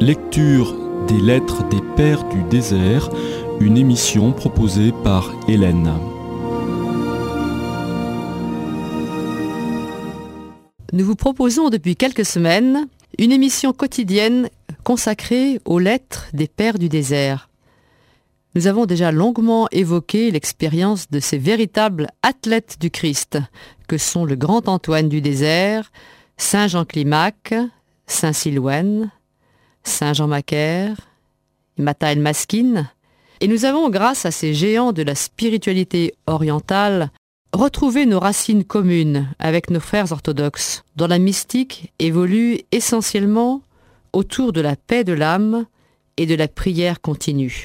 Lecture des lettres des Pères du désert, une émission proposée par Hélène. Nous vous proposons depuis quelques semaines une émission quotidienne consacrée aux lettres des Pères du désert. Nous avons déjà longuement évoqué l'expérience de ces véritables athlètes du Christ, que sont le grand Antoine du désert, Saint Jean Climac, Saint Silouène, Saint Jean Macaire, Mathaël Maskin, et nous avons, grâce à ces géants de la spiritualité orientale, retrouvé nos racines communes avec nos frères orthodoxes, dont la mystique évolue essentiellement autour de la paix de l'âme et de la prière continue.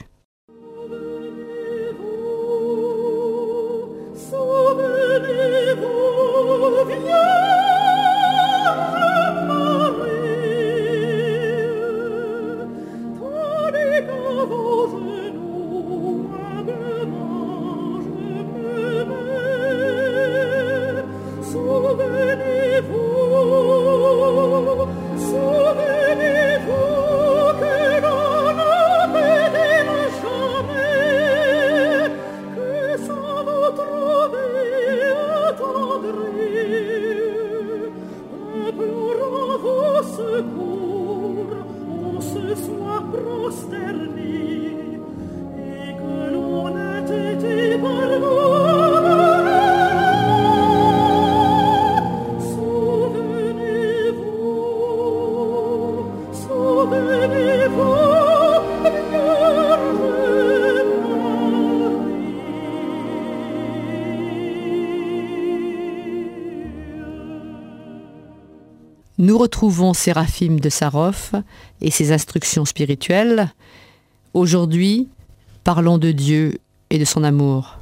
Nous retrouvons Séraphim de Sarov et ses instructions spirituelles. Aujourd'hui, parlons de Dieu et de son amour.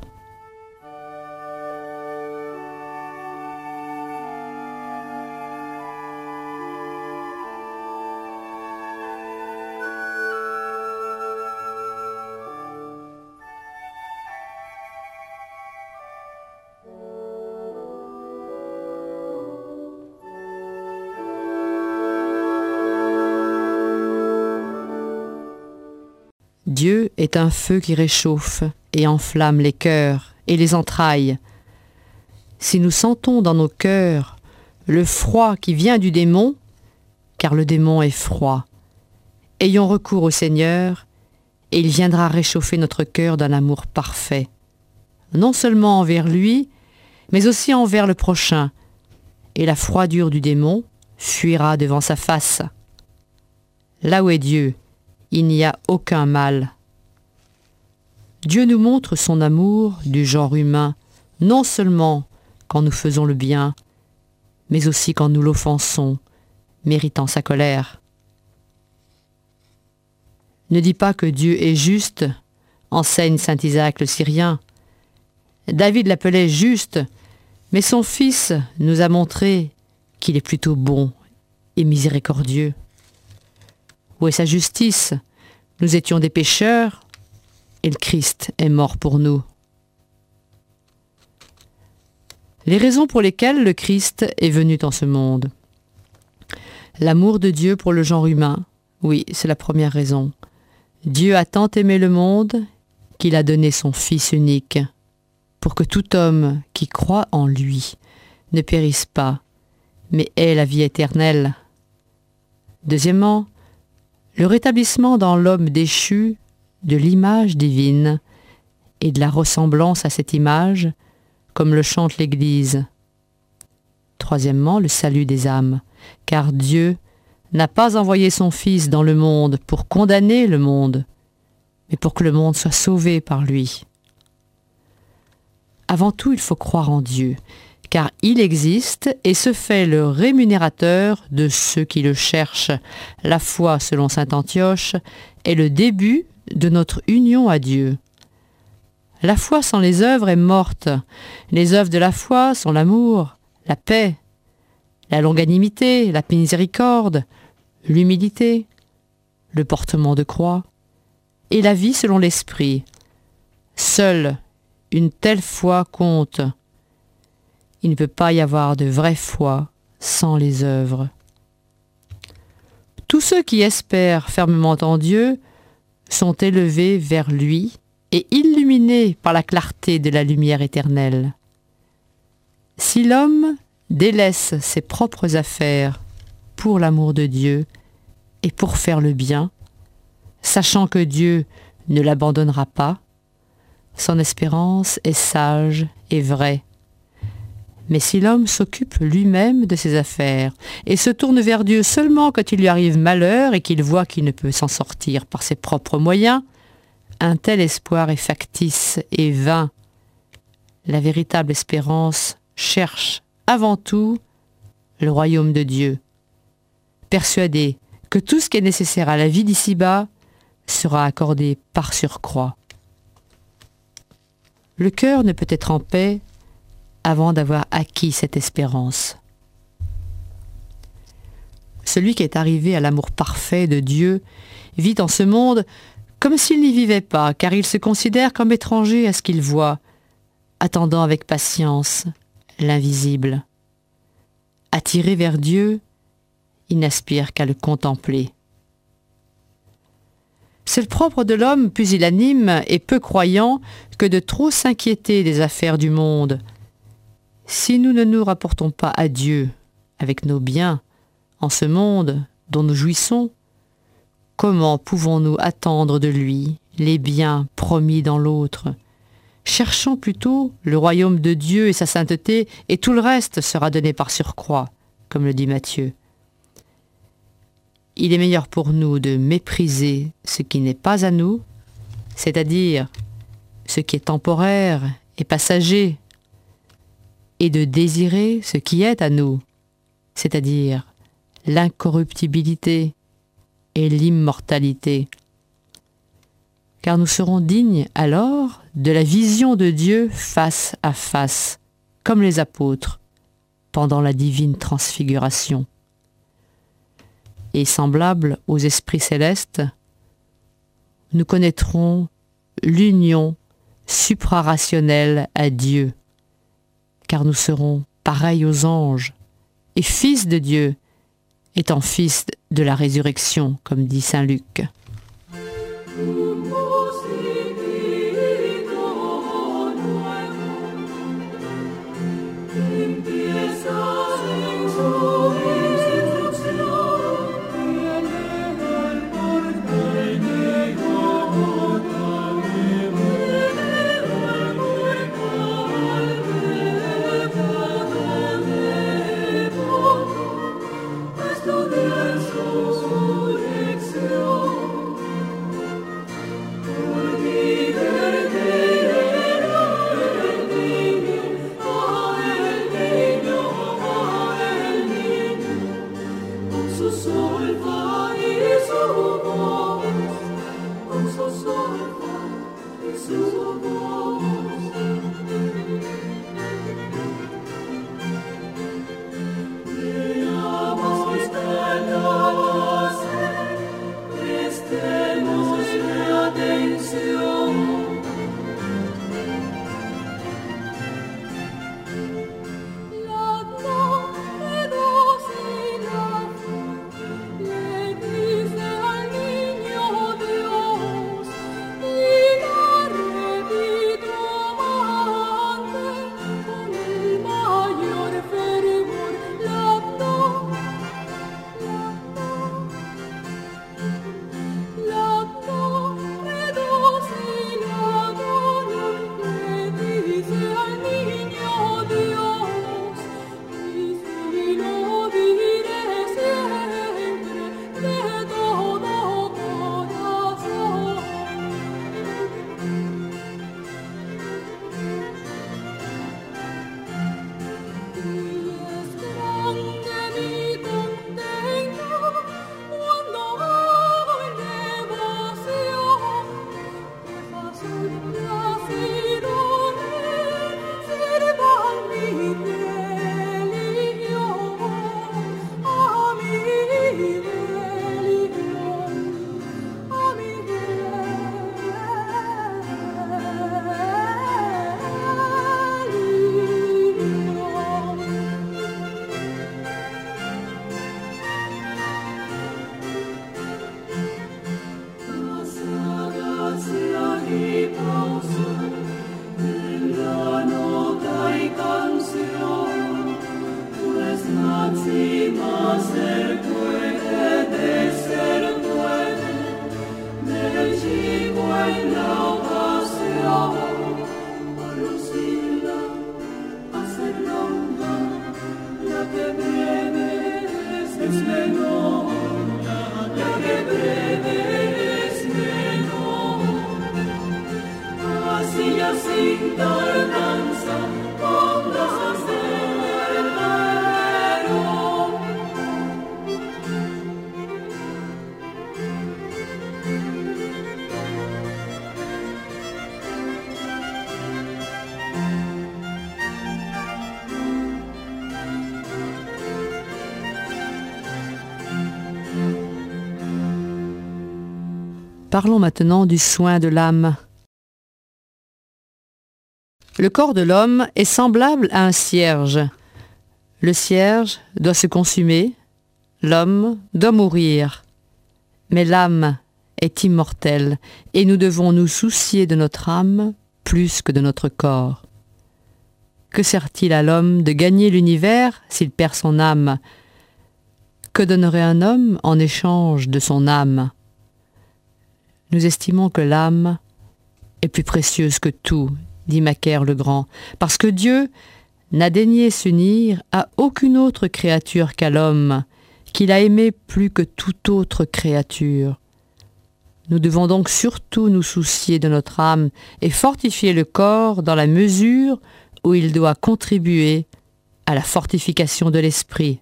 Dieu est un feu qui réchauffe et enflamme les cœurs et les entrailles. Si nous sentons dans nos cœurs le froid qui vient du démon, car le démon est froid, ayons recours au Seigneur et il viendra réchauffer notre cœur d'un amour parfait, non seulement envers lui, mais aussi envers le prochain, et la froidure du démon fuira devant sa face. Là où est Dieu, il n'y a aucun mal. Dieu nous montre son amour du genre humain, non seulement quand nous faisons le bien, mais aussi quand nous l'offensons, méritant sa colère. Ne dis pas que Dieu est juste, enseigne saint Isaac le Syrien. David l'appelait juste, mais son fils nous a montré qu'il est plutôt bon et miséricordieux. Où est sa justice? Nous étions des pécheurs et le Christ est mort pour nous. Les raisons pour lesquelles le Christ est venu dans ce monde. L'amour de Dieu pour le genre humain, oui, c'est la première raison. Dieu a tant aimé le monde qu'il a donné son Fils unique, pour que tout homme qui croit en lui ne périsse pas, mais ait la vie éternelle. Deuxièmement, le rétablissement dans l'homme déchu de l'image divine et de la ressemblance à cette image, comme le chante l'Église. Troisièmement, le salut des âmes, car Dieu n'a pas envoyé son Fils dans le monde pour condamner le monde, mais pour que le monde soit sauvé par lui. Avant tout, il faut croire en Dieu, car il existe et se fait le rémunérateur de ceux qui le cherchent. La foi, selon saint Antioche, est le début de notre union à Dieu. La foi sans les œuvres est morte. Les œuvres de la foi sont l'amour, la paix, la longanimité, la miséricorde, l'humilité, le portement de croix et la vie selon l'esprit. Seule une telle foi compte. Il ne peut pas y avoir de vraie foi sans les œuvres. Tout ceux qui espèrent fermement en Dieu sont élevés vers lui et illuminés par la clarté de la lumière éternelle. Si l'homme délaisse ses propres affaires pour l'amour de Dieu et pour faire le bien, sachant que Dieu ne l'abandonnera pas, son espérance est sage et vraie. Mais si l'homme s'occupe lui-même de ses affaires et se tourne vers Dieu seulement quand il lui arrive malheur et qu'il voit qu'il ne peut s'en sortir par ses propres moyens, un tel espoir est factice et vain. La véritable espérance cherche avant tout le royaume de Dieu, persuadé que tout ce qui est nécessaire à la vie d'ici-bas sera accordé par surcroît. Le cœur ne peut être en paix avant d'avoir acquis cette espérance. Celui qui est arrivé à l'amour parfait de Dieu vit en ce monde comme s'il n'y vivait pas, car il se considère comme étranger à ce qu'il voit, attendant avec patience l'invisible. Attiré vers Dieu, il n'aspire qu'à le contempler. C'est le propre de l'homme pusillanime et peu croyant que de trop s'inquiéter des affaires du monde. Si nous ne nous rapportons pas à Dieu avec nos biens en ce monde dont nous jouissons, comment pouvons-nous attendre de lui les biens promis dans l'autre? Cherchons plutôt le royaume de Dieu et sa sainteté, et tout le reste sera donné par surcroît, comme le dit Matthieu. Il est meilleur pour nous de mépriser ce qui n'est pas à nous, c'est-à-dire ce qui est temporaire et passager, et de désirer ce qui est à nous, c'est-à-dire l'incorruptibilité et l'immortalité. Car nous serons dignes alors de la vision de Dieu face à face, comme les apôtres, pendant la divine transfiguration. Et semblables aux esprits célestes, nous connaîtrons l'union suprarationnelle à Dieu, car nous serons pareils aux anges, et fils de Dieu, étant fils de la résurrection, comme dit saint Luc. Parlons maintenant du soin de l'âme. Le corps de l'homme est semblable à un cierge. Le cierge doit se consumer, l'homme doit mourir. Mais l'âme est immortelle et nous devons nous soucier de notre âme plus que de notre corps. Que sert-il à l'homme de gagner l'univers s'il perd son âme? Que donnerait un homme en échange de son âme? Nous estimons que l'âme est plus précieuse que tout, dit Macaire le Grand, parce que Dieu n'a daigné s'unir à aucune autre créature qu'à l'homme, qu'il a aimé plus que toute autre créature. Nous devons donc surtout nous soucier de notre âme et fortifier le corps dans la mesure où il doit contribuer à la fortification de l'esprit.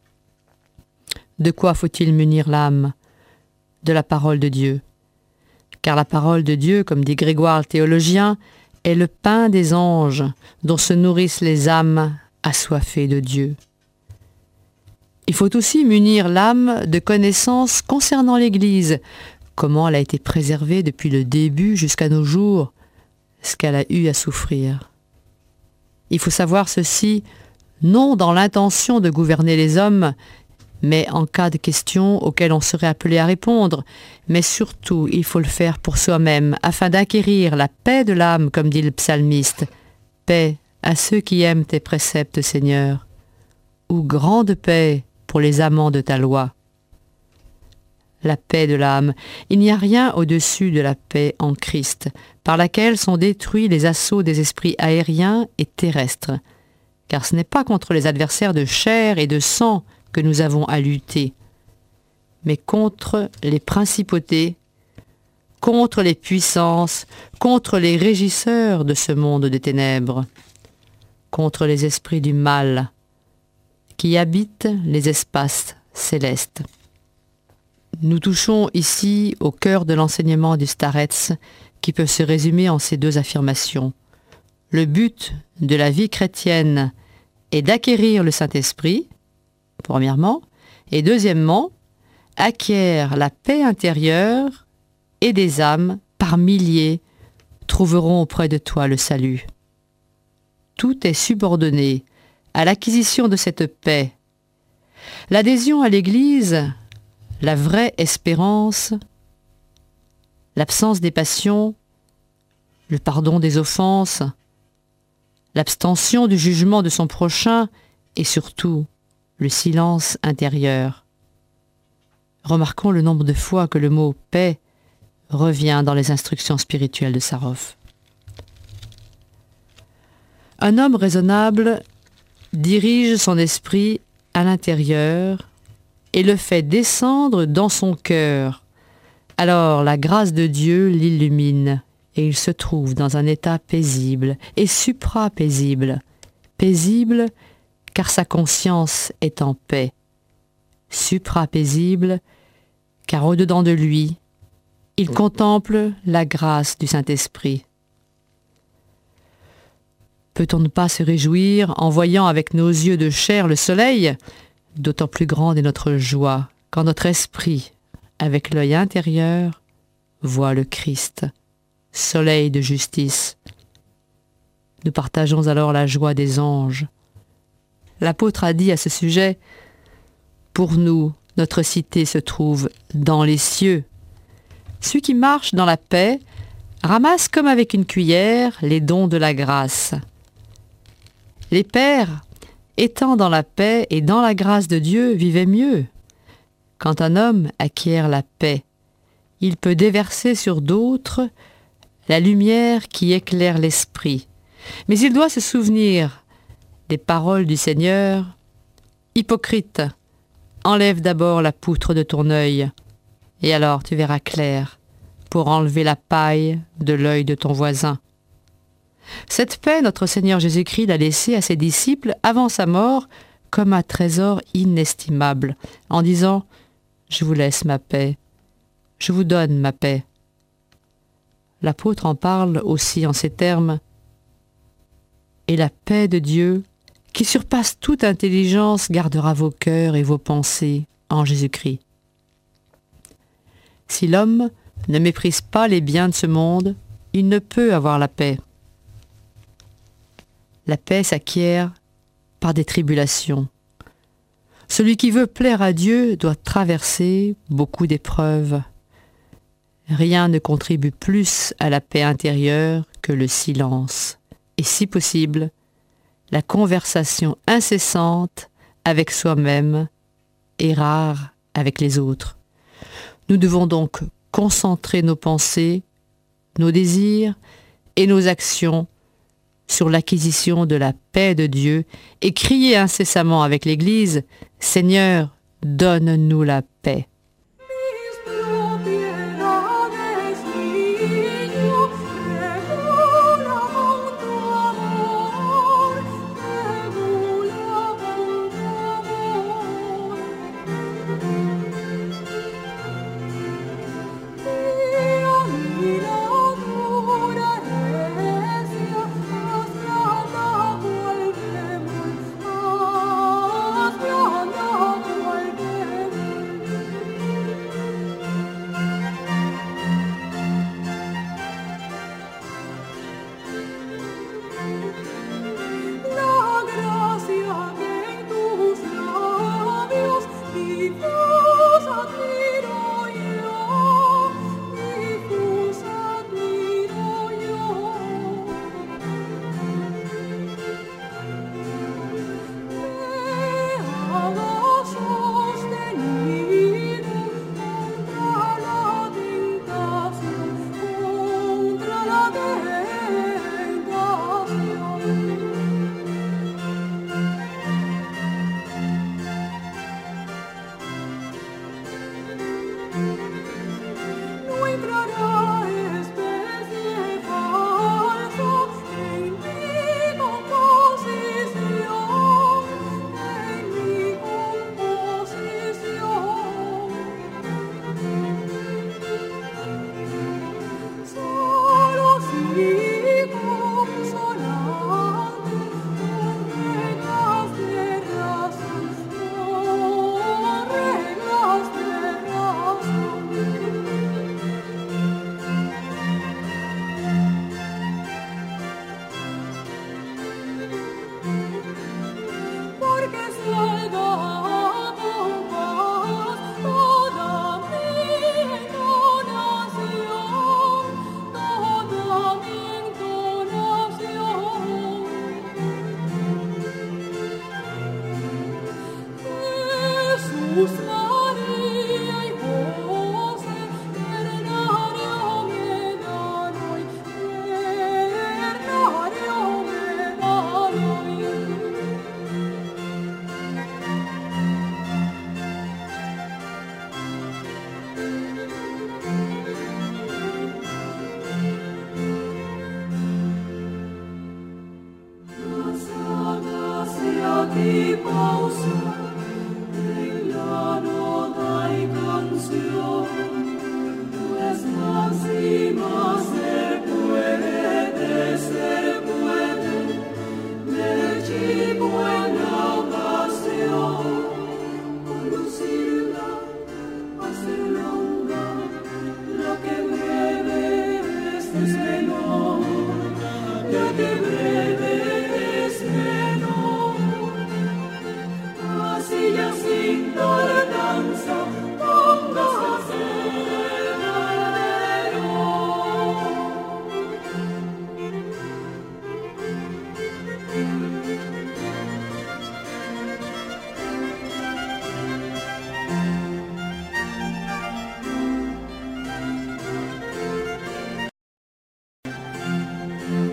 De quoi faut-il munir l'âme? De la parole de Dieu. Car la parole de Dieu, comme dit Grégoire le théologien, est le pain des anges dont se nourrissent les âmes assoiffées de Dieu. Il faut aussi munir l'âme de connaissances concernant l'Église, comment elle a été préservée depuis le début jusqu'à nos jours, ce qu'elle a eu à souffrir. Il faut savoir ceci, non dans l'intention de gouverner les hommes, mais en cas de questions auxquelles on serait appelé à répondre. Mais surtout, il faut le faire pour soi-même, afin d'acquérir la paix de l'âme, comme dit le psalmiste. Paix à ceux qui aiment tes préceptes, Seigneur, ou grande paix pour les amants de ta loi. La paix de l'âme. Il n'y a rien au-dessus de la paix en Christ, par laquelle sont détruits les assauts des esprits aériens et terrestres. Car ce n'est pas contre les adversaires de chair et de sang que nous avons à lutter, mais contre les principautés, contre les puissances, contre les régisseurs de ce monde des ténèbres, contre les esprits du mal qui habitent les espaces célestes. Nous touchons ici au cœur de l'enseignement du Starretz qui peut se résumer en ces deux affirmations. Le but de la vie chrétienne est d'acquérir le Saint-Esprit, premièrement, et deuxièmement, acquiert la paix intérieure et des âmes par milliers trouveront auprès de toi le salut. Tout est subordonné à l'acquisition de cette paix. L'adhésion à l'Église, la vraie espérance, l'absence des passions, le pardon des offenses, l'abstention du jugement de son prochain et surtout le silence intérieur. Remarquons le nombre de fois que le mot « paix » revient dans les instructions spirituelles de Sarov. Un homme raisonnable dirige son esprit à l'intérieur et le fait descendre dans son cœur. Alors la grâce de Dieu l'illumine et il se trouve dans un état paisible et supra-paisible. Paisible car sa conscience est en paix. Supra-paisible car au-dedans de lui, il contemple la grâce du Saint-Esprit. Peut-on ne pas se réjouir en voyant avec nos yeux de chair le soleil? D'autant plus grande est notre joie quand notre esprit, avec l'œil intérieur, voit le Christ, soleil de justice. Nous partageons alors la joie des anges. L'apôtre a dit à ce sujet, « Pour nous, notre cité se trouve dans les cieux. » Celui qui marche dans la paix ramasse comme avec une cuillère les dons de la grâce. Les pères, étant dans la paix et dans la grâce de Dieu, vivaient mieux. Quand un homme acquiert la paix, il peut déverser sur d'autres la lumière qui éclaire l'esprit. Mais il doit se souvenir des paroles du Seigneur, Hypocrite, enlève d'abord la poutre de ton œil, et alors tu verras clair pour enlever la paille de l'œil de ton voisin. Cette paix, notre Seigneur Jésus-Christ l'a laissée à ses disciples avant sa mort comme un trésor inestimable, en disant « Je vous laisse ma paix, je vous donne ma paix ». L'apôtre en parle aussi en ces termes « Et la paix de Dieu, qui surpasse toute intelligence, gardera vos cœurs et vos pensées en Jésus-Christ. » Si l'homme ne méprise pas les biens de ce monde, il ne peut avoir la paix. La paix s'acquiert par des tribulations. Celui qui veut plaire à Dieu doit traverser beaucoup d'épreuves. Rien ne contribue plus à la paix intérieure que le silence, et si possible, la conversation incessante avec soi-même et rare avec les autres. Nous devons donc concentrer nos pensées, nos désirs et nos actions sur l'acquisition de la paix de Dieu et crier incessamment avec l'Église « Seigneur, donne-nous la paix ».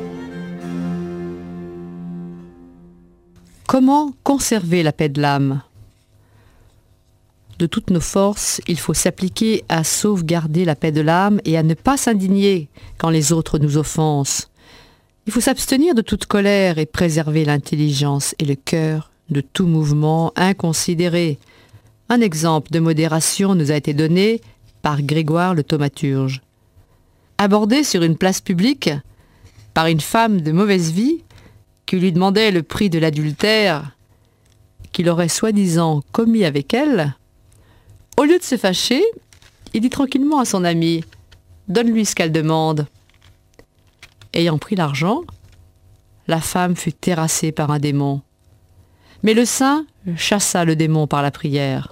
Comment conserver la paix de l'âme ? De toutes nos forces, il faut s'appliquer à sauvegarder la paix de l'âme et à ne pas s'indigner quand les autres nous offensent. Il faut s'abstenir de toute colère et préserver l'intelligence et le cœur de tout mouvement inconsidéré. Un exemple de modération nous a été donné par Grégoire le thaumaturge. Abordé sur une place publique par une femme de mauvaise vie qui lui demandait le prix de l'adultère qu'il aurait soi-disant commis avec elle, au lieu de se fâcher, il dit tranquillement à son ami « Donne-lui ce qu'elle demande ». Ayant pris l'argent, la femme fut terrassée par un démon. Mais le saint chassa le démon par la prière.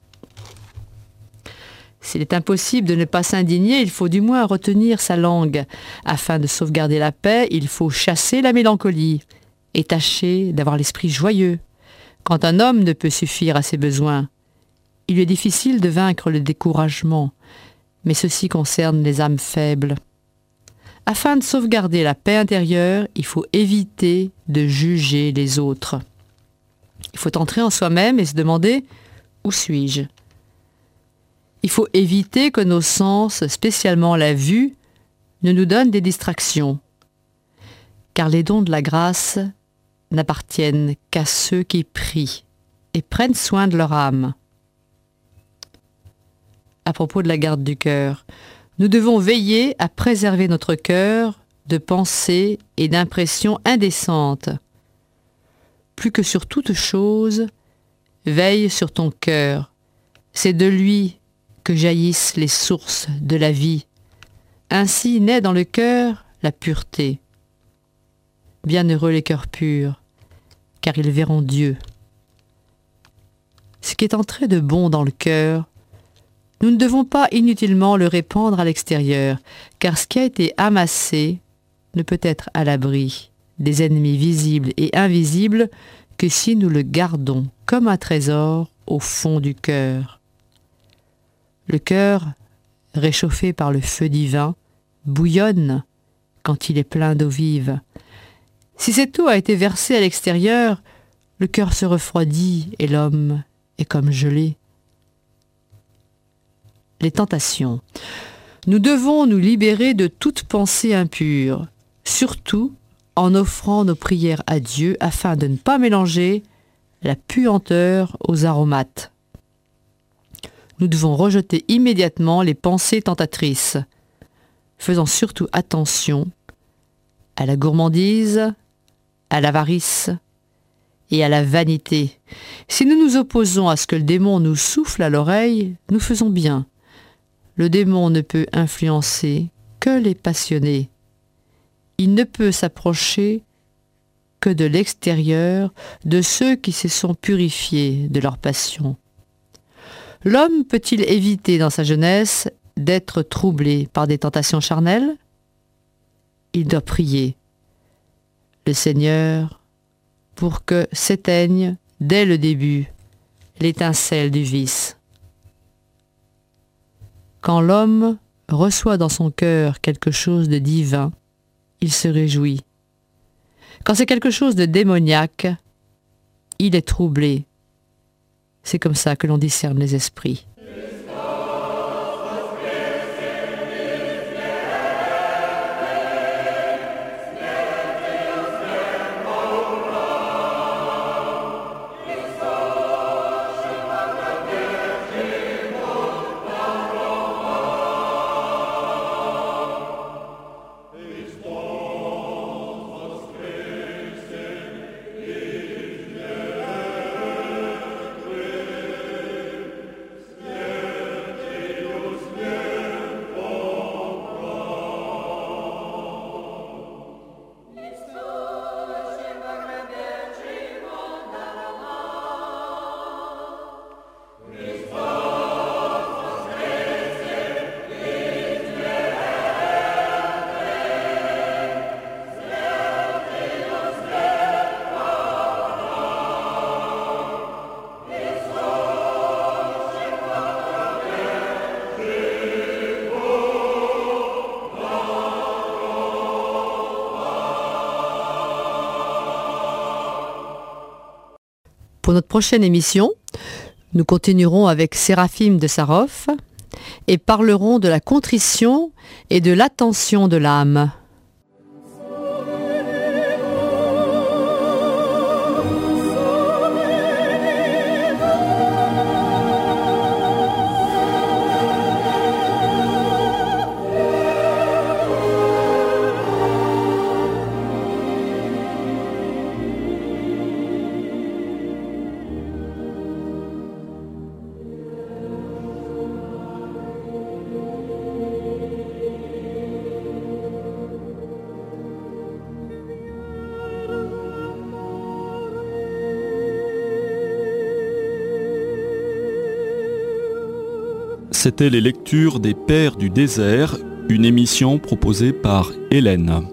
S'il est impossible de ne pas s'indigner, il faut du moins retenir sa langue. Afin de sauvegarder la paix, il faut chasser la mélancolie et tâcher d'avoir l'esprit joyeux. Quand un homme ne peut suffire à ses besoins, il lui est difficile de vaincre le découragement, mais ceci concerne les âmes faibles. Afin de sauvegarder la paix intérieure, il faut éviter de juger les autres. Il faut entrer en soi-même et se demander « Où suis-je » Il faut éviter que nos sens, spécialement la vue, ne nous donnent des distractions, car les dons de la grâce n'appartiennent qu'à ceux qui prient et prennent soin de leur âme. À propos de la garde du cœur, nous devons veiller à préserver notre cœur de pensées et d'impressions indécentes. Plus que sur toute chose, veille sur ton cœur. C'est de lui que jaillissent les sources de la vie. Ainsi naît dans le cœur la pureté. Bienheureux les cœurs purs, car ils verront Dieu. Ce qui est entré de bon dans le cœur, nous ne devons pas inutilement le répandre à l'extérieur, car ce qui a été amassé ne peut être à l'abri des ennemis visibles et invisibles que si nous le gardons comme un trésor au fond du cœur. Le cœur, réchauffé par le feu divin, bouillonne quand il est plein d'eau vive. Si cette eau a été versée à l'extérieur, le cœur se refroidit et l'homme est comme gelé. Les tentations. Nous devons nous libérer de toute pensée impure, surtout en offrant nos prières à Dieu afin de ne pas mélanger la puanteur aux aromates. Nous devons rejeter immédiatement les pensées tentatrices, faisant surtout attention à la gourmandise, à l'avarice et à la vanité. Si nous nous opposons à ce que le démon nous souffle à l'oreille, nous faisons bien. Le démon ne peut influencer que les passionnés. Il ne peut s'approcher que de l'extérieur de ceux qui se sont purifiés de leur passion. L'homme peut-il éviter dans sa jeunesse d'être troublé par des tentations charnelles ? Il doit prier le Seigneur pour que s'éteigne dès le début l'étincelle du vice. Quand l'homme reçoit dans son cœur quelque chose de divin, il se réjouit. Quand c'est quelque chose de démoniaque, il est troublé. C'est comme ça que l'on discerne les esprits. Pour notre prochaine émission, Nous continuerons avec Séraphim de Sarov et parlerons de la contrition et de l'attention de l'âme. C'était les lectures des Pères du désert, une émission proposée par Hélène.